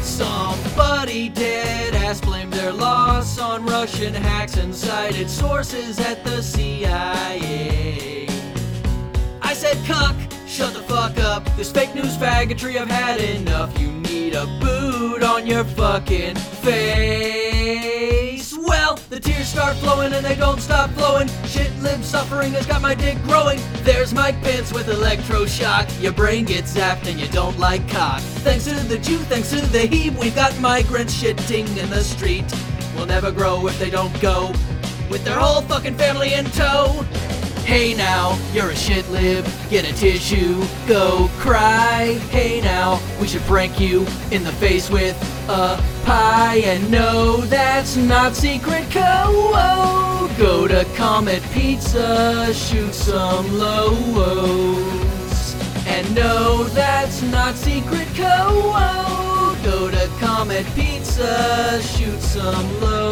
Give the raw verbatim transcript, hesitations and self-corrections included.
Somebody dead ass blamed their loss on Russian hacks and cited sources at the C I A. I said, cuck, shut the fuck up. This fake news faggotry, I've had enough. You need a boot on your fucking face. Well, the tears start flowing and they don't stop flowing. Shit lib suffering has got my dick growing. There's Mike Pence with electroshock. Your brain gets zapped and you don't like cock. Thanks to the Jew, thanks to the he, we've got migrants shitting in the street. We'll never grow if they don't go with their whole fucking family in tow. Hey now, you're a shit lib, get a tissue, go cry. Hey now, we should prank you in the face with a pie. And no, that's not secret code. Go to Comet Pizza, shoot some lows. And no, that's not secret code. Go to Comet Pizza, shoot some lows.